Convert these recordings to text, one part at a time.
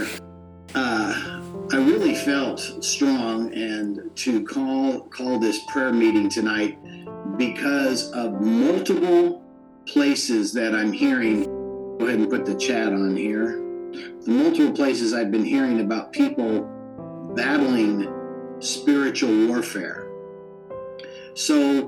prayer, I really felt strong and to call this prayer meeting tonight because of multiple places that I'm hearing. Go ahead and put the chat on here. The multiple places I've been hearing about people battling spiritual warfare. So,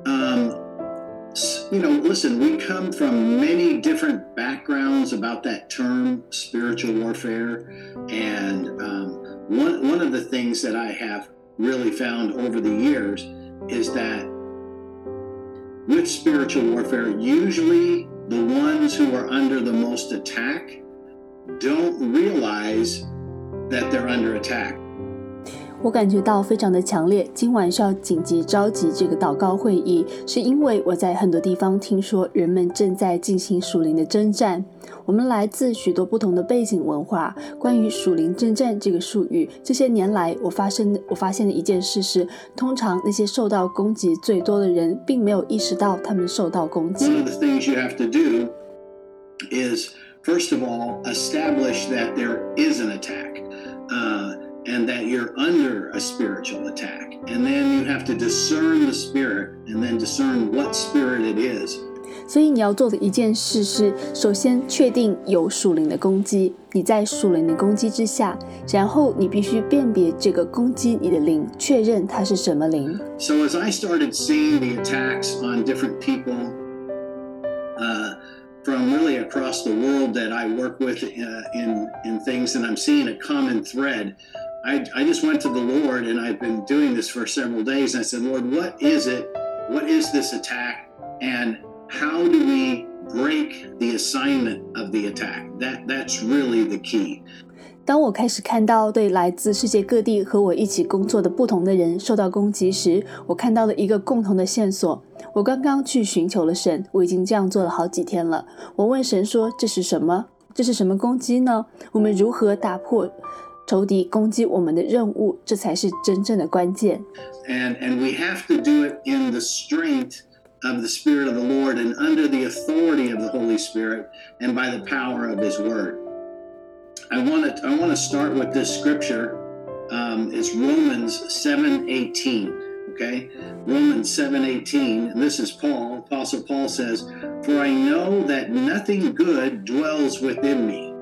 listen, we come from many different backgrounds about that term, spiritual warfare. And one of the things that I have really found over the years is that with spiritual warfare, usually the ones who are under the most attack don't realize that they're under attack. 我感觉到非常的强烈，今晚需要紧急召集这个祷告会议，是因为我在很多地方听说人们正在进行属灵的征战。我们来自许多不同的背景文化，关于属灵征战这个术语，这些年来我发现的一件事是，通常那些受到攻击最多的人，并没有意识到他们受到攻击。 One of the things you have to do is, first of all, establish that there is an attack.And that you're under a spiritual attack. And then you have to discern the spirit and then discern what spirit it is. 所以你要做的一件事是，首先确定有属灵的攻击，你在属灵的攻击之下，然后你必须辨别这个攻击你的灵，确认它是什么灵。 So as I started seeing the attacks on different people, from really across the world that I work with in things, and I'm seeing a common thread.I just went to the Lord, and I've been doing this for several days. And I said, Lord, what is it? What is this attack? And how do we break the assignment of the attack? That's really the key. 当我开始看到对来自世界各地和我一起工作的不同的人受到攻击时，我看到了一个共同的线索。我刚刚去寻求了神，我已经这样做了好几天了。我问神说，这是什么？这是什么攻击呢？我们如何打破仇敌攻击我们的任务，这才是真正的关键。 And we have to do it in the strength of the Spirit of the Lord and under the authority of the Holy Spirit and by the power of His Word. I want to start with this scripture. It's Romans 7:18. Okay, Romans 7:18. And this is Paul. Apostle Paul says, "For I know that nothing good dwells within me."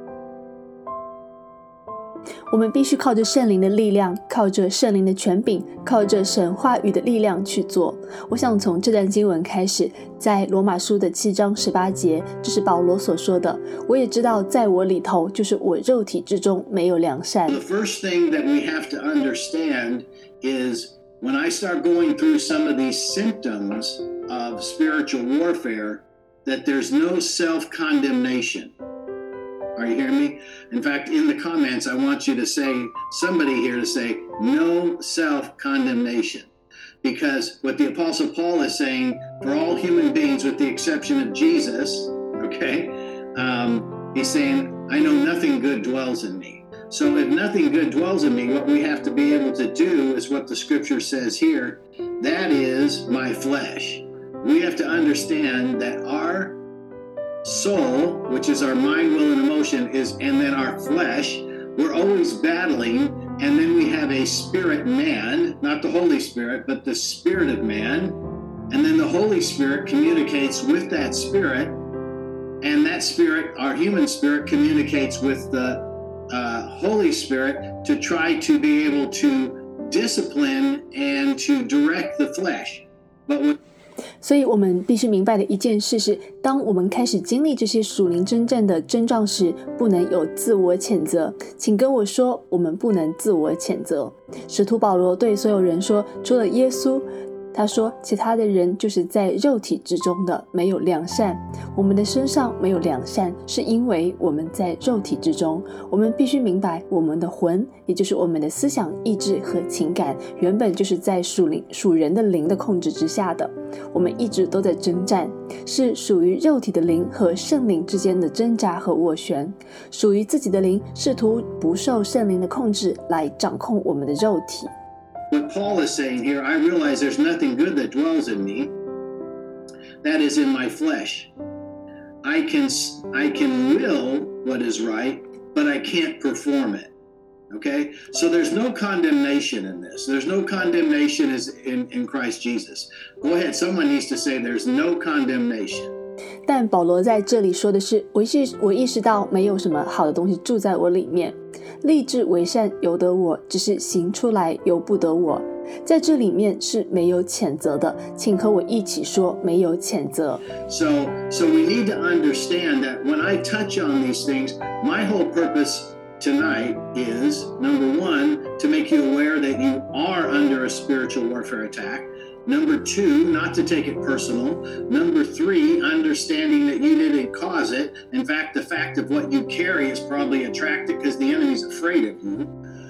我们必须靠着圣灵的力量，靠着圣灵的权柄，靠着神话语的力量去做。我想从这段经文开始，在罗马书的7章18节，这是保罗所说的。我也知道在我里头，就是我肉体之中没有良善。 The first thing that we have to understand is when I start going through some of these symptoms of spiritual warfare, that there's no self-condemnation.Are you hearing me? In fact, in the comments, I want you to say, somebody here to say, no self-condemnation. Because what the Apostle Paul is saying, for all human beings with the exception of Jesus, okay, he's saying, I know nothing good dwells in me. So if nothing good dwells in me, what we have to be able to do is what the scripture says here, that is my flesh. We have to understand that our soul, which is our mind, will, and emotion, and then our flesh, we're always battling, and then we have a spirit man, not the Holy Spirit, but the spirit of man, and then the Holy Spirit communicates with that spirit, and that spirit, our human spirit, communicates with the Holy Spirit to try to be able to discipline and to direct the flesh. But 所以我们必须明白的一件事是，当我们开始经历这些属灵征战的征兆时，不能有自我谴责。请跟我说，我们不能自我谴责。使徒保罗对所有人说，除了耶稣，他说其他的人就是在肉体之中的，没有良善。我们的身上没有良善，是因为我们在肉体之中。我们必须明白，我们的魂，也就是我们的思想、意志和情感，原本就是在属人的灵的控制之下的。我们一直都在征战，是属于肉体的灵和圣灵之间的挣扎和斡旋。属于自己的灵，试图不受圣灵的控制来掌控我们的肉体。 What Paul is saying here, I realize there's nothing good that dwells in me, that is in my flesh. I can will what is right, but I can't perform it. Okay, so there's no condemnation in this. There's no condemnation in Christ Jesus. Go ahead, someone needs to say there's no condemnation. 但保罗在这里说的是，我意识到没有什么好的东西住在我里面，立志为善由得我，只是行出来由不得我。在这里面是没有谴责的，请和我一起说没有谴责。 So we need to understand that when I touch on these things, my whole purpose tonight is, number one, to make you aware that you are under a spiritual warfare attack. Number two, not to take it personal. Number three, understanding that you didn't cause it. In fact, the fact of what you carry is probably attracted because the enemy's afraid of you.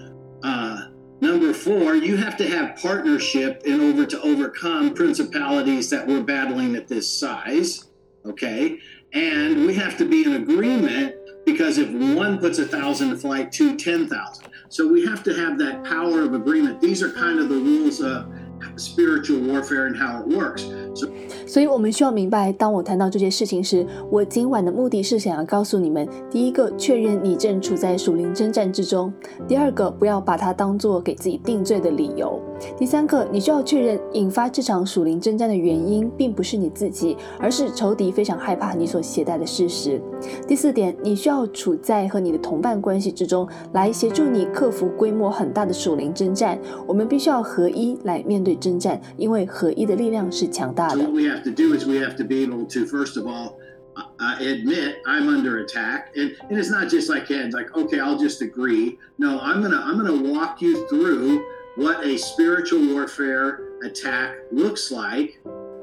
Number four, you have to have partnership in order to overcome principalities that we're battling at this size. Okay? And we have to be in agreement, because if one puts 1,000 to flight, 2, 10,000. So we have to have that power of agreement. These are kind of the rules of spiritual warfare and how it works. 所以我们需要明白，当我谈到这些事情时，我今晚的目的是想要告诉你们，第一个，确认你正处在属灵征战之中；第二个，不要把它当作给自己定罪的理由；第三个，你需要确认引发这场属灵征战的原因并不是你自己，而是仇敌非常害怕你所携带的事实；第四点，你需要处在和你的同伴关系之中，来协助你克服规模很大的属灵征战。我们必须要合一来面对征战，因为合一的力量是强大的。 So what we have to do is we have to be able to, first of all, admit I'm under attack, and it's not just like okay, I'll just agree. No, I'm gonna walk you through what a spiritual warfare attack looks like,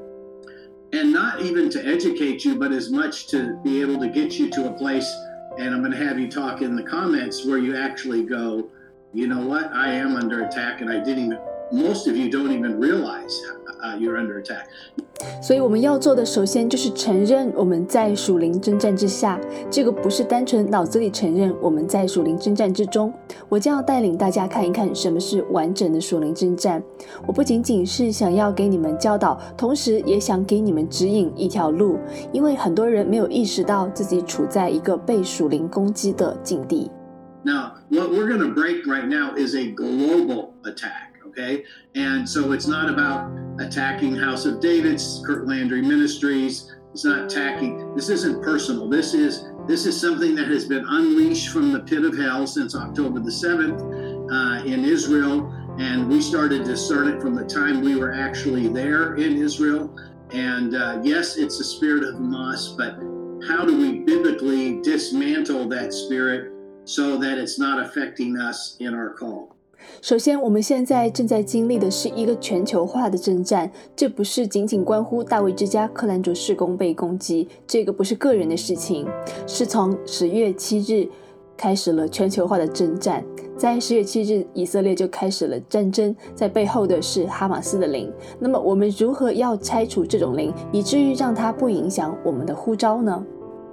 and not even to educate you, but as much to be able to get you to a place. And I'm going to have you talk in the comments where you actually go, you know what, I am under attack, and most of you don't even realize you're under attack. 所以我们要做的首先就是承认我们在属灵征战之下，这个不是单纯脑子里承认我们在属灵征战之中。我将要带领大家看一看什么是完整的属灵征战。我不仅仅是想要给你们教导，同时也想给你们指引一条路，因为很多人没有意识到自己处在一个被属灵攻击的境地。 Now, what we're going to break right now is a global attack.Okay, and so it's not about attacking House of David's Kurt Landry Ministries. It's not attacking. This isn't personal. This is something that has been unleashed from the pit of hell since October the 7th in Israel, and we started to start it from the time we were actually there in Israel. And yes, it's a spirit of Hamas, but how do we biblically dismantle that spirit so that it's not affecting us in our call? 首先，我们现在正在经历的是一个全球化的征战，这不是仅仅关乎大卫之家克兰卓事工被攻击，这个不是个人的事情，是从10月7日开始了全球化的征战。在10月7日，以色列就开始了战争，在背后的是哈马斯的灵。那么，我们如何要拆除这种灵，以至于让它不影响我们的呼召呢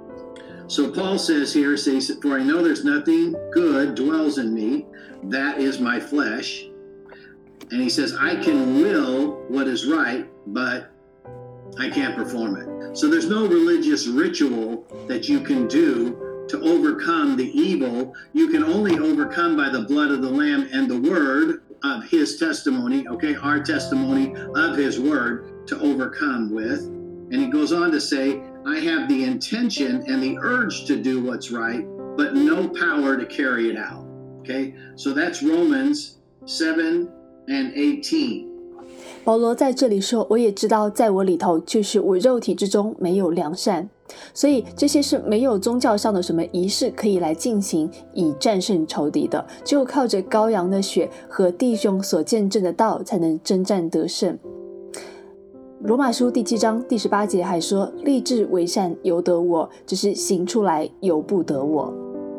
？So Paul says, for I know there's nothing good dwells in me, that is my flesh. And he says, I can will what is right, but I can't perform it. So there's no religious ritual that you can do to overcome the evil. You can only overcome by the blood of the Lamb and the word of his testimony, okay, our testimony of his word to overcome with. And he goes on to say, I have the intention and the urge to do what's right, but no power to carry it out. Okay, so that's Romans 7 and 18. 保罗在这里说，我也知道在我里头，就是我肉体之中没有良善，所以这些是没有宗教上的什么仪式可以来进行以战胜仇敌的，只有靠着羔羊的血和弟兄所见证的道才能征战得胜。罗马书第7章第18节还说，立志为善由得我，只是行出来由不得我。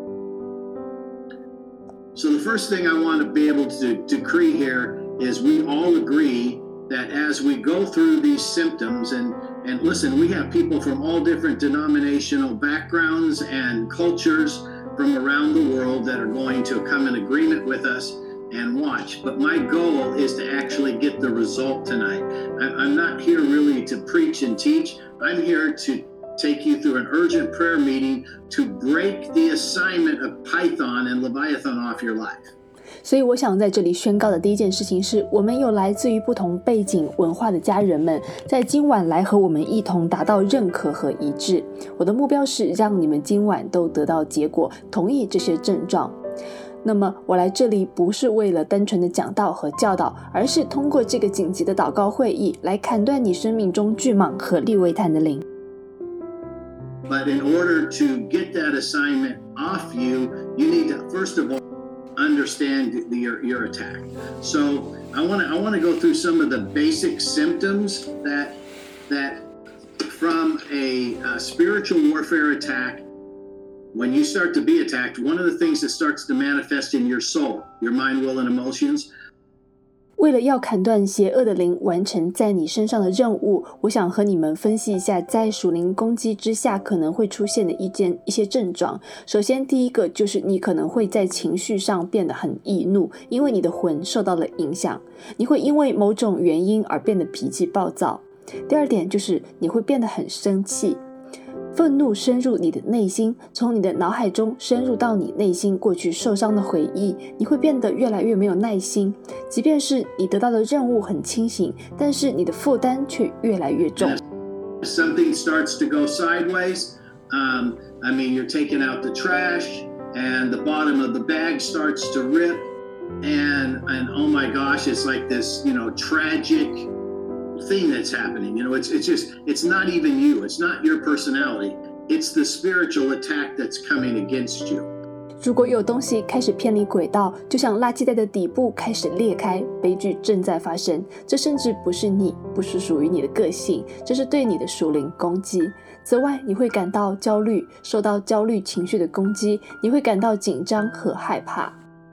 So the first thing I want to be able to decree here is we all agree that as we go through these symptoms, and listen, we have people from all different denominational backgrounds and cultures from around the world that are going to come in agreement with us and watch. But my goal is to actually get the result tonight. I'm not here really to preach and teach. I'm here to take you through an urgent prayer meeting to break the assignment of Python and Leviathan off your life. 所以我想在这里宣告的第一件事情是，我们有来自于不同背景文化的家人们，在今晚来和我们一同达到认可和一致。我的目标是让你们今晚都得到结果，同意这些症状。那么我来这里不是为了单纯的讲道和教导，而是通过这个紧急的祷告会议来砍断你生命中巨蟒和利未炭的灵。 But in order to get that assignment off you, you need to first of all understand your attack. So I want to go through some of the basic symptoms that from a spiritual warfare attack. When you start to be attacked, one of the things that starts to manifest in your soul, your mind, will, and emotions. 为了要砍断邪恶的灵，完成在你身上的任务，我想和你们分析一下在属灵攻击之下可能会出现的一些症状。首先第一个就是你可能会在情绪上变得很易怒，因为你的魂受到了影响，你会因为某种原因而变得脾气暴躁。第二点就是你会变得很生气，愤怒深入你的内心，从你的脑海中深入到你内心过去受伤的回忆，你会变得越来越没有耐心，即便是你得到的任务很清醒，但是你的负担却越来越重。 Something starts to go sideways. I mean, you're taking out the trash and the bottom of the bag starts to rip and oh my gosh, it's like this, tragic thing that's happening. It's not even you. It's not your personality. It's the spiritual attack that's coming against you. 如果有东西开始偏离轨道，就像垃圾袋的底部开始裂开，悲剧正在发生。这甚至不是你，不是属于你的个性，这是对你的属灵攻击。此外，你会感到焦虑，受到焦虑情绪的攻击，你会感到紧张和害怕。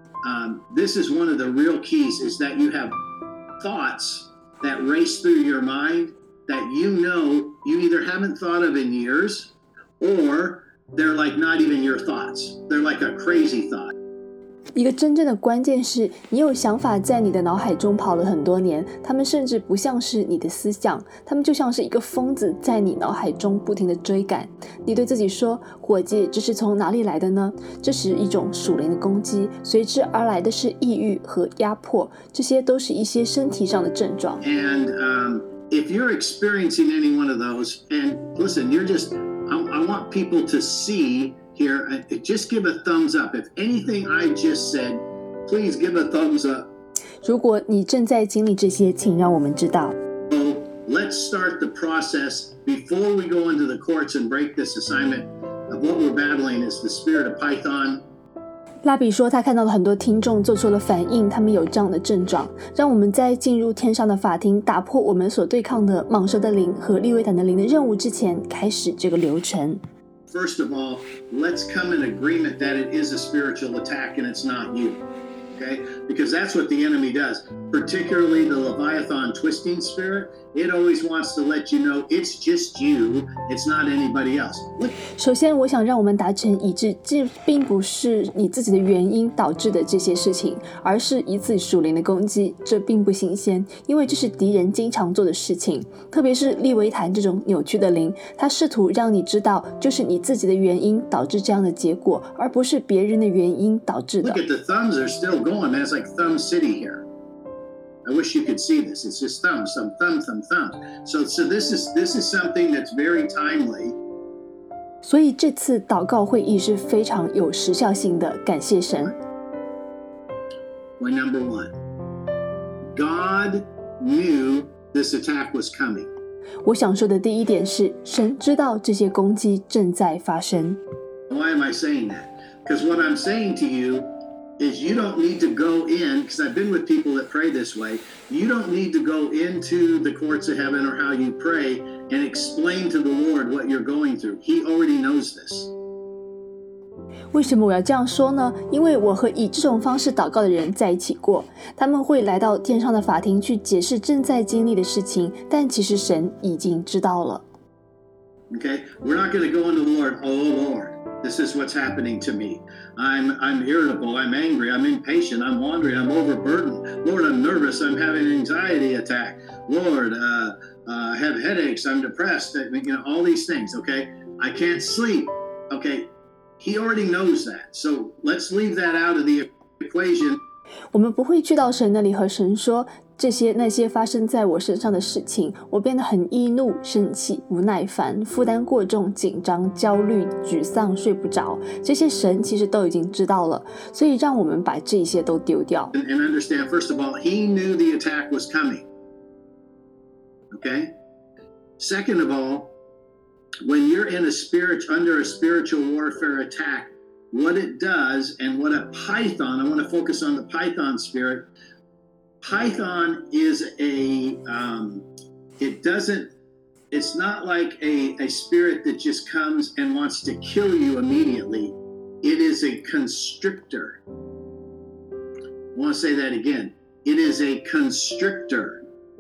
This is one of the real keys, is that you have thoughts that race through your mind that you either haven't thought of in years, or they're like not even your thoughts. They're like a crazy thought. 一个真正的关键是，你有想法在你的脑海中跑了很多年，他们甚至不像是你的思想，他们就像是一个疯子在你脑海中不停地追赶。你对自己说，伙计，这是从哪里来的呢？这是一种属灵的攻击，随之而来的是抑郁和压迫，这些都是一些身体上的症状。 And if you're experiencing any one of those, and listen, I want people to see here, just give a thumbs up. If anything I just said, please give a thumbs up. 如果你正在经历这些，请让我们知道。 So let's start the process before we go into the courts and break this assignment of what we're battling is the spirit of Python. 拉比说他看到了很多听众做出了反应，他们有这样的症状。让我们在进入天上的法庭，打破我们所对抗的蟒蛇的灵和利未坦的灵的任务之前，开始这个流程。 First of all, let's come in agreement that it is a spiritual attack and it's not you. Okay? Because that's what the enemy does. Particularly the Leviathan twisting spirit, it always wants to let you know it's just you, it's not anybody else. 首先我想让我们达成一致，这并不是你自己的原因导致的这些事情，而是一次属灵的攻击。这并不新鲜，因为这是敌人经常做的事情，特别是利维坦这种扭曲的灵，他试图让你知道就是你自己的原因导致这样的结果，而不是别人的原因导致的。 Look at the thumbs are still going, man. It's like Thumb City here. I wish you could see this. It's just thumbs, some thumbs. So this is something that's very timely. 所以这次祷告会议是非常有时效性的，感谢神。 Point number 1. God knew this attack was coming. 我想说的第一点是，神知道这些攻击正在发生。 Why am I saying that? Because what I'm saying to you is you don't need to go in, because I've been with people that pray this way, you don't need to go into the courts of heaven or how you pray and explain to the Lord what you're going through. He already knows this. 为什么我要这样说呢？因为我和以这种方式祷告的人在一起过，他们会来到天上的法庭去解释正在经历的事情，但其实神已经知道了。 Okay? We're not going to go into the Lord, oh Lord, this is what's happening to me. I'm irritable, I'm angry, I'm impatient, I'm wandering, I'm overburdened. Lord, I'm nervous, I'm having an anxiety attack. Lord, I have headaches, I'm depressed, all these things, okay? I can't sleep, okay? He already knows that. So let's leave that out of the equation. 我们不会去到神那里和神说这些那些发生在我身上的事情，我变得很易怒、生气、不耐烦、负担过重、紧张、焦虑、沮丧、睡不着，这些神其实都已经知道了，所以让我们把这些都丢掉。 And understand, first of all, he knew the attack was coming. Okay? Second of all, when you're in under a spiritual warfare attack, what it does and what a python, I want to focus on the python spirit. Python is it's not like a spirit that just comes and wants to kill you immediately. It is a constrictor. I want to say that again. It is a constrictor.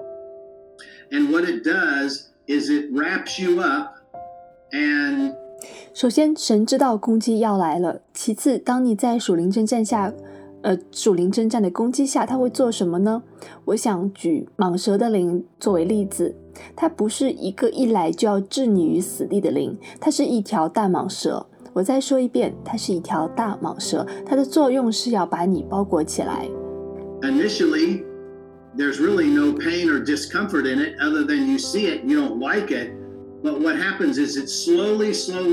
And what it does is it wraps you up and 首先，神知道攻击要来了。其次，当你在属灵征战的攻击下，他会做什么呢？我想举蟒蛇的灵作为例子，它不是一个一来就要置你于死地的灵，它是一条大蟒蛇。我再说一遍，它是一条大蟒蛇，它的作用是要把你包裹起来。 Initially, there's really no pain or discomfort in it other than you see it, you don't like it. But what happens is it slowly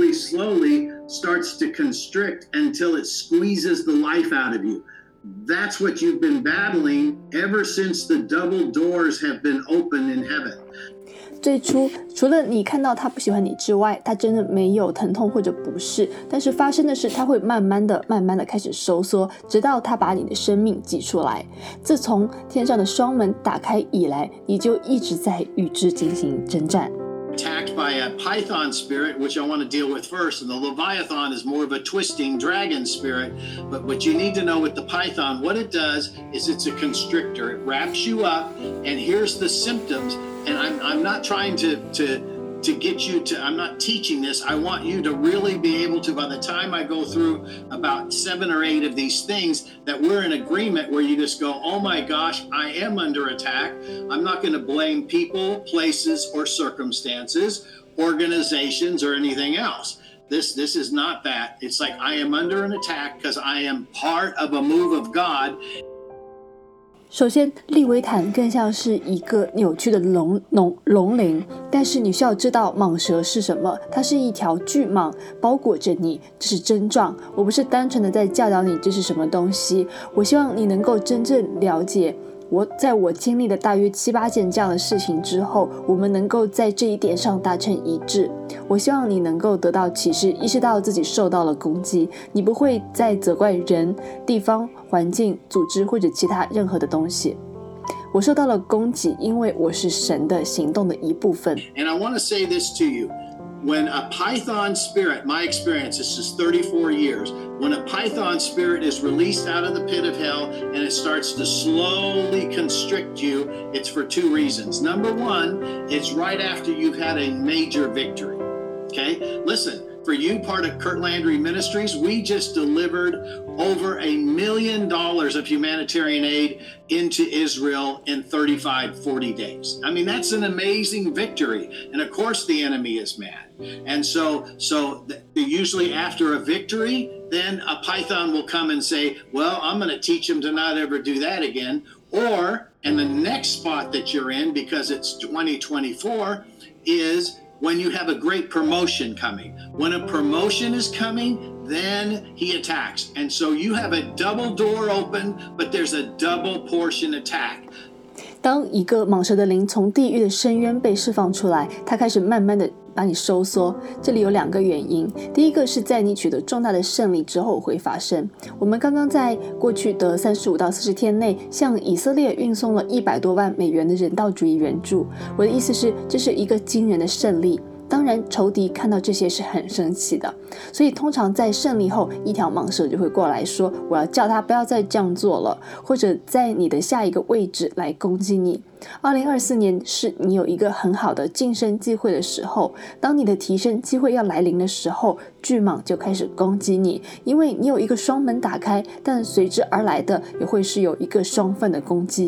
starts to constrict until it squeezes the life out of you. That's what you've been battling ever since the double doors have been opened in heaven. 最初除了你看到他不喜欢你之外，他真的没有疼痛或者不适，但是发生的是他会慢慢的开始收缩，直到他把你的生命挤出来。自从天上的双门打开以来，你就一直在与之进行征战。 Attacked by a python spirit, which I want to deal with first, and the Leviathan is more of a twisting dragon spirit. But what you need to know with the python, what it does is it's a constrictor. It wraps you up, and here's the symptoms. And I'm not trying to get you to, I'm not teaching this. I want you to really be able to, by the time I go through about 7 or 8 of these things, that we're in agreement where you just go, oh my gosh, I am under attack. I'm not going to blame people, places, or circumstances, organizations, or anything else. This is not that. It's like I am under an attack because I am part of a move of God. 首先，利维坦更像是一个扭曲的龙灵，但是你需要知道蟒蛇是什么，它是一条巨蟒，包裹着你，这是症状。我不是单纯的在教导你这是什么东西，我希望你能够真正了解。在我经历了大约7、8件这样的事情之后，我们能够在这一点上达成一致。我希望你能够得到启示，意识到自己受到了攻击，你不会再责怪人、地方、环境、组织或者其他任何的东西。我受到了攻击，因为我是神的行动的一部分。 And I want to say this to you. When a python spirit, my experience, this is 34 years, when a python spirit is released out of the pit of hell and it starts to slowly constrict you, it's for 2 reasons. Number 1, it's right after you've had a major victory. Okay? Listen, for you, part of Kurt Landry Ministries, we just delivered over $1 million of humanitarian aid into Israel in 40 days. I mean, that's an amazing victory. And of course the enemy is mad. And so usually after a victory, then a python will come and say, well, I'm going to teach them to not ever do that again. Or, and the next spot that you're in, because it's 2024, is when you have a great promotion coming. When a promotion is coming, then he attacks. And so you have a double door open, but there's a double portion attack. 当一个蟒蛇的灵从地狱的深渊被释放出来，它开始慢慢的把你收缩。这里有2个原因，第一个是在你取得重大的胜利之后会发生。我们刚刚在过去的35到40天内向以色列运送了100多万美元的人道主义援助。我的意思是，这是一个惊人的胜利。当然仇敌看到这些是很生气的，所以通常在胜利后，一条蟒蛇就会过来说，我要叫他不要再这样做了，或者在你的下一个位置来攻击你。2024年是你有一个很好的晋升机会的时候，当你的提升机会要来临的时候，巨蟒就开始攻击你，因为你有一个双门打开，但随之而来的也会是有一个双份的攻击。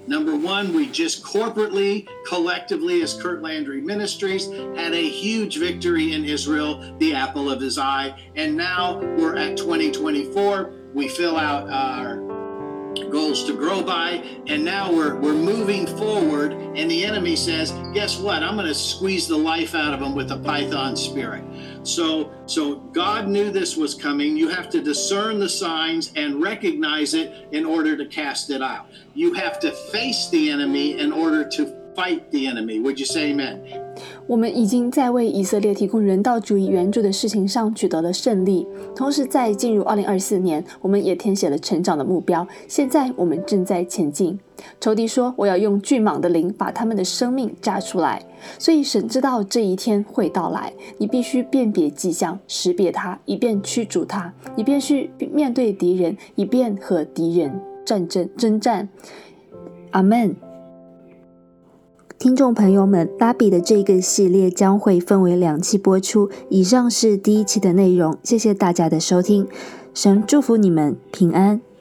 Number one, we just corporately, collectively, as Kurt Landry Ministries, had a huge victory in Israel, the apple of his eye. And now we're at 2024. We fill out our goals to grow by, and now we're moving forward, and the enemy says, guess what, I'm going to squeeze the life out of them with a python spirit. So God knew this was coming. You have to discern the signs and recognize it in order to cast it out. You have to face the enemy in order to fight the enemy. Would you say amen? 我们已经在为以色列提供人道主义援助的事情上取得了胜利，同时在进入2024年，我们也填写了成长的目标。现在我们正在前进。仇敌说，我要用巨蟒的灵把他们的生命炸出来。所以神知道这一天会到来，你必须辨别迹象，识别它，以便驱逐它，你必须面对敌人，以便和敌人征战。阿们。听众朋友们，拉比的这个系列将会分为2期播出，以上是第1期的内容，谢谢大家的收听，神祝福你们平安。